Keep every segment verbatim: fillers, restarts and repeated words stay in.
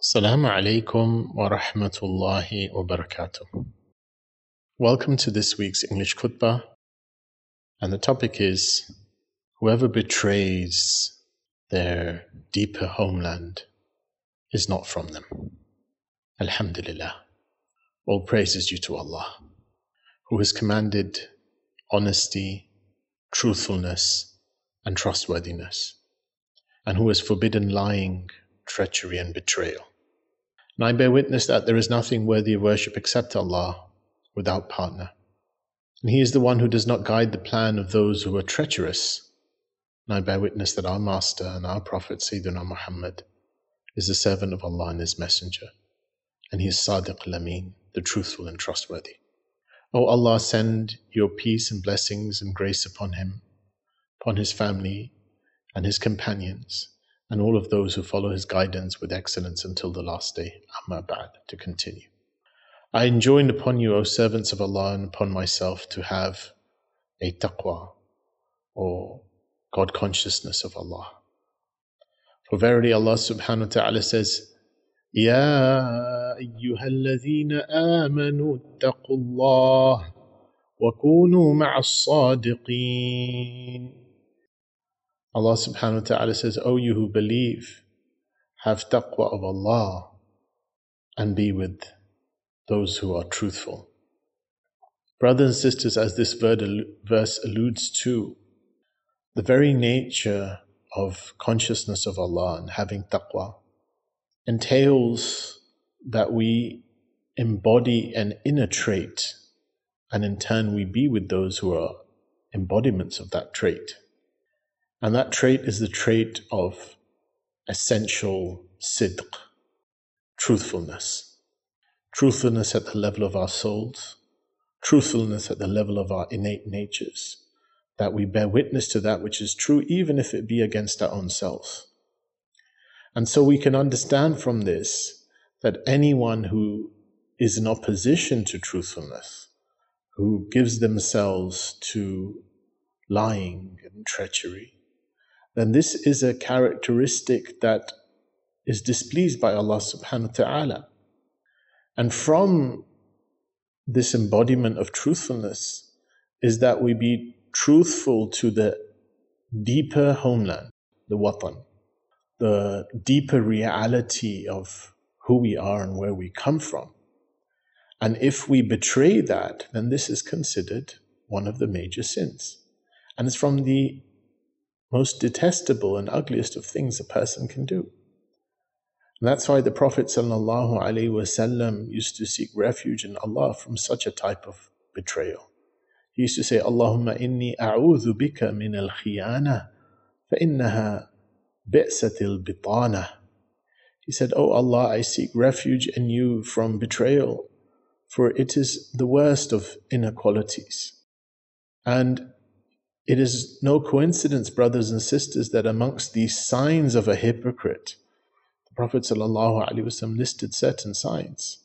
Assalamu alaikum wa rahmatullahi wa barakatuh. Welcome to this week's English khutbah, and the topic is whoever betrays their deeper homeland is not from them. Alhamdulillah. All praise is due to Allah, who has commanded honesty, truthfulness, and trustworthiness, and who has forbidden lying, treachery, and betrayal. And I bear witness that there is nothing worthy of worship except Allah, without partner. And He is the one who does not guide the plan of those who are treacherous. And I bear witness that our Master and our Prophet Sayyidina Muhammad is the servant of Allah and His Messenger. And He is Sadiq al-Amin, the truthful and trustworthy. O Allah, send your peace and blessings and grace upon him, upon his family and his companions, and all of those who follow his guidance with excellence until the last day. Amma ba'd, to continue. I enjoin upon you, O servants of Allah, and upon myself to have a taqwa, or God consciousness of Allah. For verily Allah subhanahu wa ta'ala says, Ya ayyuha alladhina amanu attaqu Allah wa kunu ma'as sadiqeen. Allah subhanahu wa ta'ala says, O you who believe, have taqwa of Allah and be with those who are truthful. Brothers and sisters, as this verse alludes to, the very nature of consciousness of Allah and having taqwa entails that we embody an inner trait, and in turn we be with those who are embodiments of that trait. And that trait is the trait of essential sidq, truthfulness. Truthfulness at the level of our souls, truthfulness at the level of our innate natures, that we bear witness to that which is true, even if it be against our own selves. And so we can understand from this that anyone who is in opposition to truthfulness, who gives themselves to lying and treachery, then this is a characteristic that is displeased by Allah subhanahu wa ta'ala. And from this embodiment of truthfulness is that we be truthful to the deeper homeland, the watan, the deeper reality of who we are and where we come from. And if we betray that, then this is considered one of the major sins. And it's from the most detestable and ugliest of things a person can do. And that's why the Prophet ﷺ used to seek refuge in Allah from such a type of betrayal. He used to say, Allahumma inni a'udhu bika min al-khiyana fa innaha bi'satil bitana. He said, Oh Allah, I seek refuge in you from betrayal, for it is the worst of inequalities. And it is no coincidence, brothers and sisters, that amongst these signs of a hypocrite, the Prophet ﷺ listed certain signs.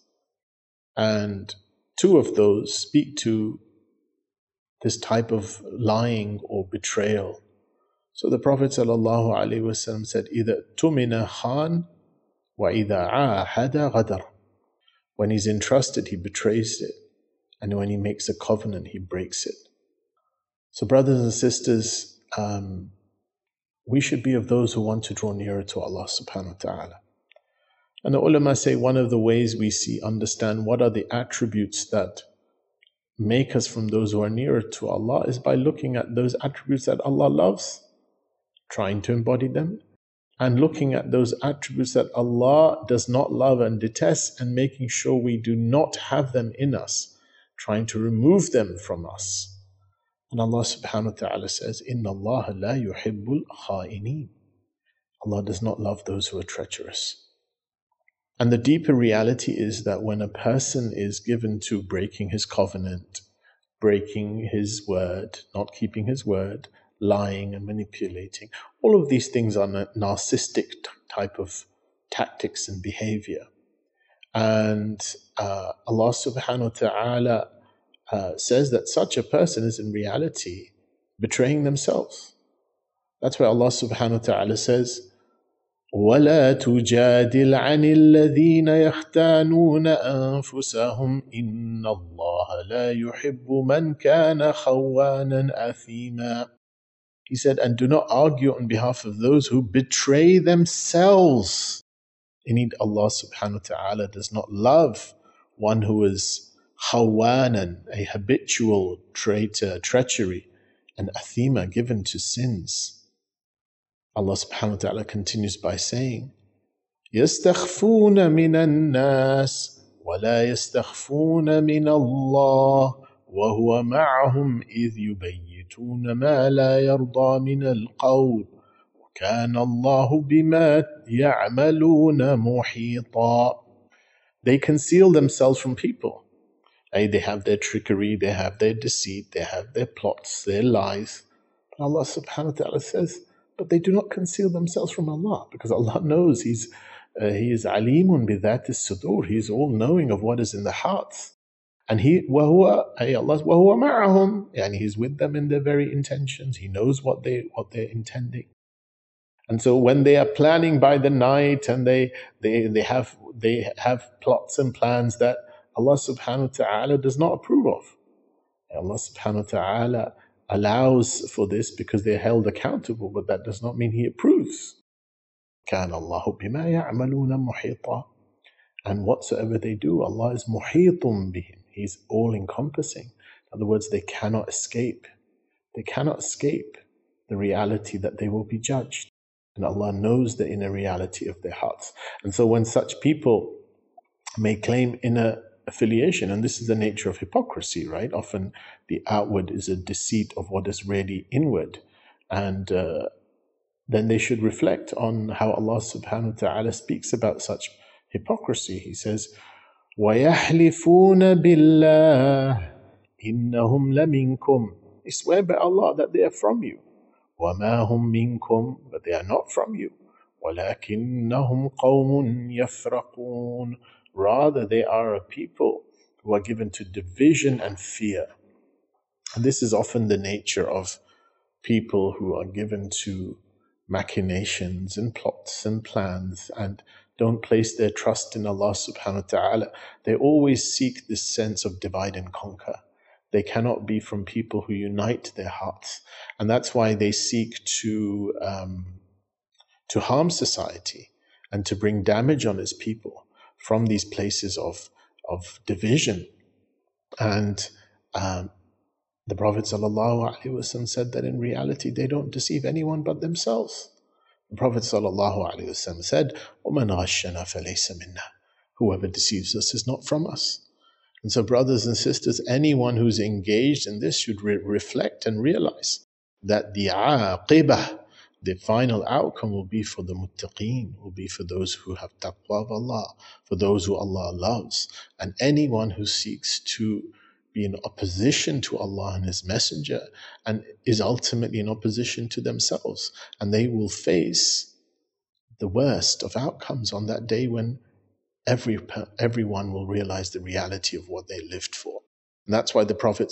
And two of those speak to this type of lying or betrayal. So the Prophet ﷺ said, either tumina khan wa idha ahada ghadar. When he's entrusted, he betrays it. And when he makes a covenant, he breaks it. So brothers and sisters, um, we should be of those who want to draw nearer to Allah subhanahu wa ta'ala. And the ulama say one of the ways we see, understand what are the attributes that make us from those who are nearer to Allah is by looking at those attributes that Allah loves, trying to embody them, and looking at those attributes that Allah does not love and detests, and making sure we do not have them in us, trying to remove them from us. And Allah subhanahu wa ta'ala says, Inna Allah la yuhibbul kha'ineen. Allah does not love those who are treacherous. And the deeper reality is that when a person is given to breaking his covenant, breaking his word, not keeping his word, lying and manipulating, all of these things are narcissistic type of tactics and behavior. And uh, Allah subhanahu wa ta'ala uh, says that such a person is in reality betraying themselves. That's why Allah subhanahu wa ta'ala says, ولا تجادل عن الذين يختانون أنفسهم إن الله لا يحب من كان خوانا أثيما. He said, and do not argue on behalf of those who betray themselves. Indeed, Allah subhanahu wa ta'ala does not love one who is khawanan, a habitual traitor, treachery, and athima, given to sins. Allah subhanahu wa ta'ala continues by saying, يَسْتَخْفُونَ مِنَ النَّاسِ وَلَا يَسْتَخْفُونَ مِنَ اللَّهِ وَهُوَ مَعَهُمْ إِذْ يُبَيِّتُونَ مَا لَا يَرْضَى مِنَ الْقَوْلِ وَكَانَ اللَّهُ بِمَا يَعْمَلُونَ مُحِيطًا. They conceal themselves from people. They have their trickery, they have their deceit, they have their plots, their lies. But Allah subhanahu wa ta'ala says, but they do not conceal themselves from Allah, because Allah knows He's uh, He is alimun bi dhati sudur. He is all knowing of what is in the hearts. And He, وَهُوَ, ay Allah, وَهُوَ مَعَهُمْ, and He's with them in their very intentions. He knows what, they, what they're intending. And so when they are planning by the night and they, they, they, have, they have plots and plans that Allah subhanahu wa ta'ala does not approve of. Allah subhanahu wa ta'ala allows for this because they're held accountable, but that does not mean He approves. كَانَ اللَّهُ بِمَا يَعْمَلُونَ مُحِيطًا. And whatsoever they do, Allah is muhitum bihim. He's all-encompassing. In other words, they cannot escape. They cannot escape the reality that they will be judged. And Allah knows the inner reality of their hearts. And so when such people may claim inner affiliation, and this is the nature of hypocrisy, right? Often the outward is a deceit of what is really inward. And uh, then they should reflect on how Allah subhanahu wa ta'ala speaks about such hypocrisy. He says, وَيَحْلِفُونَ بِاللَّهِ إِنَّهُمْ لَمِنْكُمْ. They swear by Allah that they are from you. وَمَا هُمْ مِنْكُمْ, but they are not from you. وَلَكِنَّهُمْ قَوْمٌ يَفْرَقُونَ. Rather, they are a people who are given to division and fear. And this is often the nature of people who are given to machinations and plots and plans and don't place their trust in Allah subhanahu wa ta'ala. They always seek this sense of divide and conquer. They cannot be from people who unite their hearts. And that's why they seek to, um, to harm society and to bring damage on its people from these places of, of division. And um, the Prophet ﷺ said that in reality they don't deceive anyone but themselves. The Prophet ﷺ said, وَمَنْ غَشَّنَا فَلَيْسَ مِنَّا. Whoever deceives us is not from us. And so brothers and sisters, anyone who's engaged in this should re- reflect and realize that the aqibah, the final outcome will be for the muttaqeen, will be for those who have taqwa of Allah, for those who Allah loves. And anyone who seeks to be in opposition to Allah and His Messenger and is ultimately in opposition to themselves. And they will face the worst of outcomes on that day when every everyone will realize the reality of what they lived for. And that's why the Prophet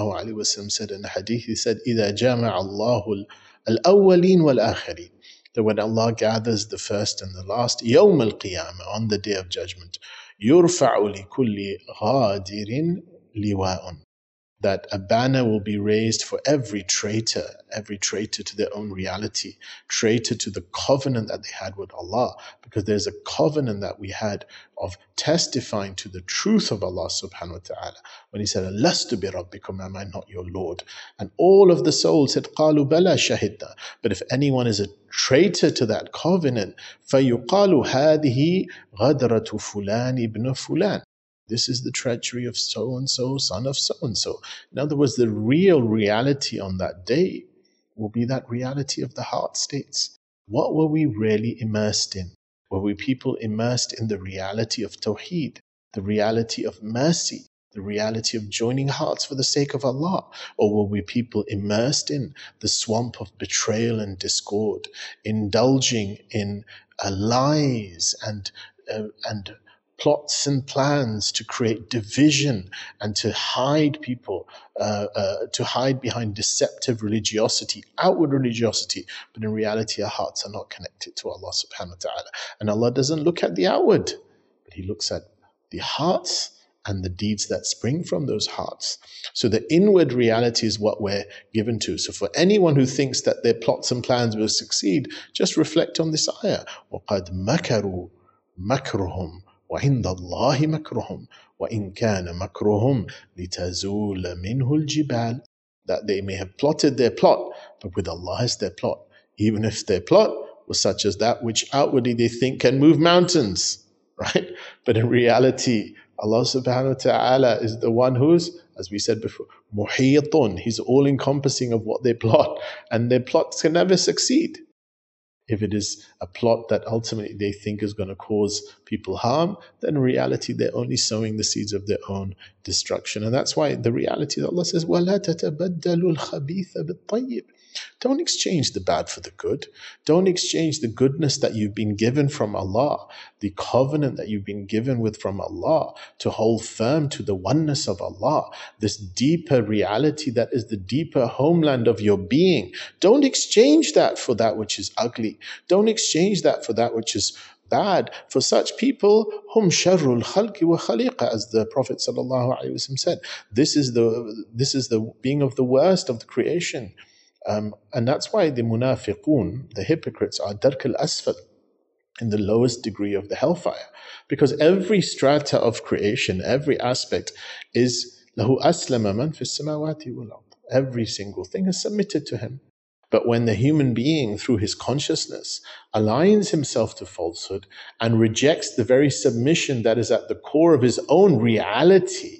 ﷺ said in the hadith, he said, إِذَا جَامَعَ اللَّهُ الْأَوَّلِينَ وَالْآخِرِينَ, that when Allah gathers the first and the last, يَوْمَ الْقِيَامَةِ, on the day of judgment, يُرْفَعُ لِكُلِّ غَادِرٍ لِوَاءٌ, that a banner will be raised for every traitor, every traitor to their own reality, traitor to the covenant that they had with Allah, because there's a covenant that we had of testifying to the truth of Allah subhanahu wa ta'ala. When He said, Alastu bi rabbikum, am I not your Lord? And all of the souls said, قَالُوا بَلَا شَهِدْنَا. But if anyone is a traitor to that covenant, فَيُقَالُ هَذِهِ غَدْرَةُ فُلَانِ ibn فُلَانِ. This is the treachery of so-and-so, son of so-and-so. In other words, the real reality on that day will be that reality of the heart states. What were we really immersed in? Were we people immersed in the reality of Tawheed, the reality of mercy, the reality of joining hearts for the sake of Allah? Or were we people immersed in the swamp of betrayal and discord, indulging in uh, lies and uh, and plots and plans to create division and to hide people, uh, uh, to hide behind deceptive religiosity, outward religiosity, but in reality our hearts are not connected to Allah subhanahu wa ta'ala. And Allah doesn't look at the outward, but He looks at the hearts and the deeds that spring from those hearts. So the inward reality is what we're given to. So for anyone who thinks that their plots and plans will succeed, just reflect on this ayah. وَقَدْ مَكَرُوا مَكْرُهُمْ وَعِنْدَ اللَّهِ مَكْرُهُمْ وَإِنْ كَانَ مَكْرُهُمْ لِتَزُولَ مِنْهُ الْجِبَالِ. That they may have plotted their plot, but with Allah is their plot. Even if their plot was such as that which outwardly they think can move mountains, right? But in reality, Allah subhanahu wa ta'ala is the one who's, as we said before, muhitun. He's all-encompassing of what they plot, and their plots can never succeed. If it is a plot that ultimately they think is going to cause people harm, then in reality they're only sowing the seeds of their own destruction. And that's why the reality that Allah says, وَلَا تَتَبَدَّلُوا الْخَبِيثَ بِالطَّيِّبِ. Don't exchange the bad for the good. Don't exchange the goodness that you've been given from Allah, the covenant that you've been given with from Allah, to hold firm to the oneness of Allah, this deeper reality that is the deeper homeland of your being. Don't exchange that for that which is ugly. Don't exchange that for that which is bad. For such people, hum sharrul khalqi wa khaliqa, as the Prophet sallallahu alaihi wasallam said. This is the this is the being of the worst of the creation. Um, and that's why the munafiqun, the hypocrites, are dark al-asfal, in the lowest degree of the hellfire. Because every strata of creation, every aspect is lahu aslama man fi samawati wal ard. Every single thing is submitted to him. But when the human being, through his consciousness, aligns himself to falsehood and rejects the very submission that is at the core of his own reality,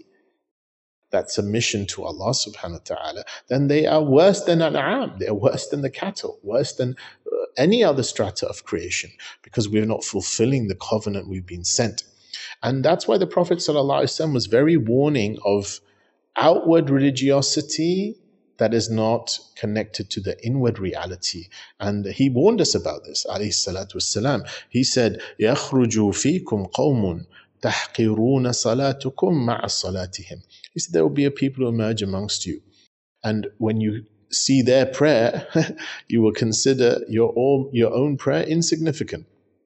that submission to Allah subhanahu wa ta'ala, then they are worse than an'am. They are worse than the cattle, worse than uh, any other strata of creation, because we are not fulfilling the covenant we've been sent. And that's why the Prophet sallallahu alaihi wasallam was very warning of outward religiosity that is not connected to the inward reality. And he warned us about this, alayhi salatu wassalam. He said, يَخْرُجُ فِيكُمْ قَوْمٌ تَحْقِرُونَ صَلَاتُكُمْ مَعَ صَلَاتِهِمْ. He said, there will be a people who emerge amongst you. And when you see their prayer, you will consider your own, your own prayer insignificant.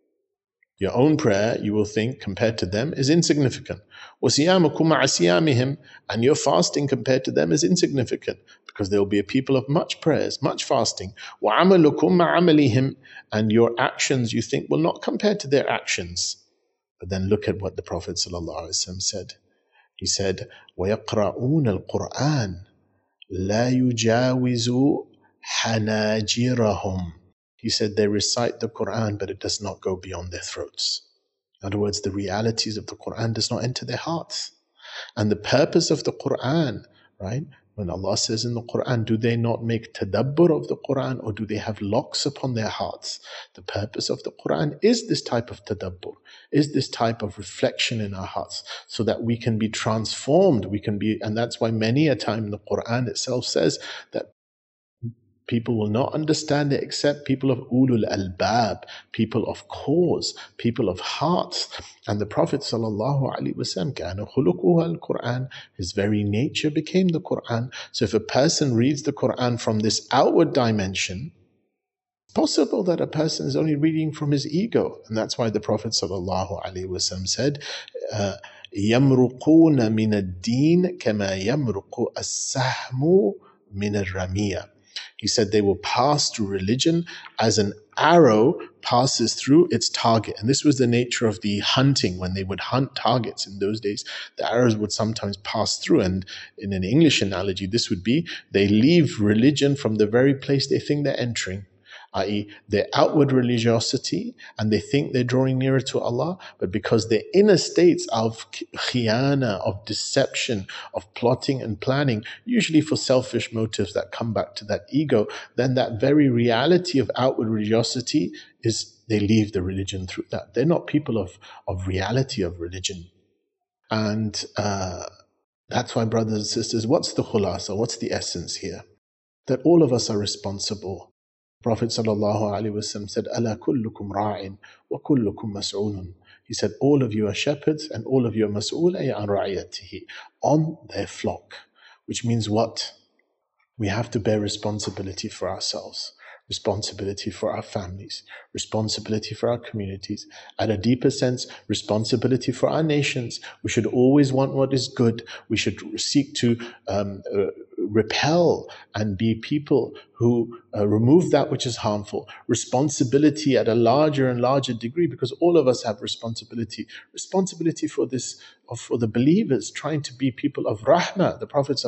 Your own prayer, you will think, compared to them, is insignificant. وَصِيَامُكُمْ مَعَ صِيَامِهِمْ. And your fasting compared to them is insignificant, because there will be a people of much prayers, much fasting. وَعَمَلُكُمْ مَعَ عَمَلِهِمْ. And your actions, you think, will not compare to their actions. But then look at what the Prophet ﷺ said. He said, وَيَقْرَؤُونَ الْقُرْآنَ لَا يُجَاوِزُ حَنَاجِرَهُمْ. He said they recite the Quran, but it does not go beyond their throats. In other words, the realities of the Quran does not enter their hearts. And the purpose of the Quran, right? When Allah says in the Quran, do they not make tadabbur of the Quran, or do they have locks upon their hearts? The purpose of the Quran is this type of tadabbur, is this type of reflection in our hearts, so that we can be transformed. We can be, and that's why many a time the Quran itself says that people will not understand it except people of ulul albab, people of cause, people of hearts. And the Prophet sallallahu alaihi wasallam, kana khuluquhu al-Quran, his very nature became the Quran. So if a person reads the Quran from this outward dimension, it's possible that a person is only reading from his ego. And that's why the Prophet sallallahu alaihi wasallam said, uh, يَمْرُقُونَ مِنَ الدِّينِ كَمَا يَمْرُقُ السَّهْمُ مِنَ الرَّمِيَةِ. He said they will pass through religion as an arrow passes through its target. And this was the nature of the hunting. When they would hunt targets in those days, the arrows would sometimes pass through. And in an English analogy, this would be they leave religion from the very place they think they're entering, that is their outward religiosity, and they think they're drawing nearer to Allah, but because their inner states of khiyana, of deception, of plotting and planning, usually for selfish motives that come back to that ego, then that very reality of outward religiosity is they leave the religion through that. They're not people of, of reality of religion. And uh, that's why, brothers and sisters, what's the khulasa, what's the essence here? That all of us are responsible. Prophet sallallahu alaihi wasallam said, "Ala kullukum ra'in wa kullukum mas'ulun." He said, all of you are shepherds and all of you are mas'ul ay an ra'iyatihi, on their flock. Which means what? We have to bear responsibility for ourselves, responsibility for our families, responsibility for our communities. At a deeper sense, responsibility for our nations. We should always want what is good. We should seek to um, uh, repel and be people who uh, remove that which is harmful. Responsibility at a larger and larger degree, because all of us have responsibility. Responsibility for this, for the believers, trying to be people of rahmah. The Prophet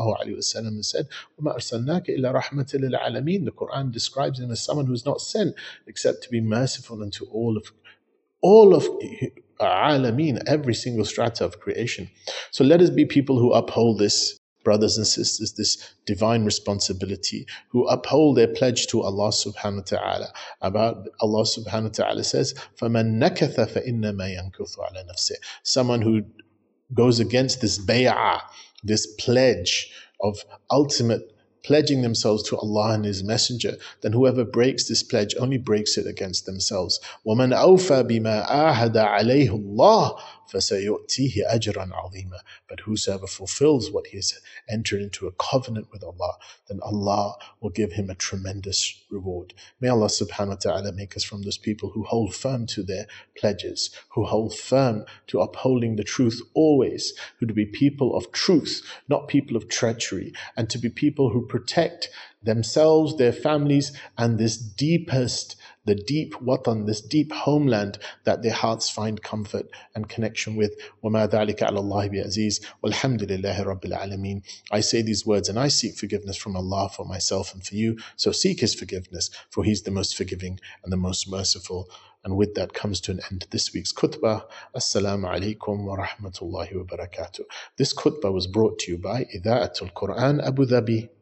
ﷺ said, وَمَا أَرْسَلْنَاكَ إِلَّا رَحْمَةً لِلْعَالَمِينَ. The Quran describes him as someone who is not sent except to be merciful unto all of all of alameen, every single strata of creation. So let us be people who uphold this, brothers and sisters, this divine responsibility, who uphold their pledge to Allah subhanahu wa ta'ala. About Allah subhanahu wa ta'ala says, فَمَنْ نَكَثَ فَإِنَّمَا يَنْكُثُ عَلَى نَفْسِهِ. Someone who goes against this bay'ah, this pledge of ultimate pledging themselves to Allah and His Messenger, then whoever breaks this pledge only breaks it against themselves. وَمَنْ أَوْفَى بِمَا آهَدَ عَلَيْهُ اللَّهُ فَسَيُؤْتِيهِ أَجْرًا عَظِيمًا. But whosoever fulfills what he has entered into a covenant with Allah, then Allah will give him a tremendous reward. May Allah subhanahu wa ta'ala make us from those people who hold firm to their pledges, who hold firm to upholding the truth always, who to be people of truth, not people of treachery, and to be people who protect themselves, their families, and this deepest, the deep watan, this deep homeland that their hearts find comfort and connection with. وَمَا ذَلِكَ عَلَى اللَّهِ بِعَزِيزٍ وَالْحَمْدُ لِلَّهِ رَبِّ الْعَالَمِينَ. I say these words and I seek forgiveness from Allah for myself and for you. So seek His forgiveness, for He's the most forgiving and the most merciful. And with that comes to an end this week's khutbah. Assalamu alaikum wa rahmatullahi wa barakatuh. This khutbah was brought to you by Ida'atul Quran Abu Dhabi.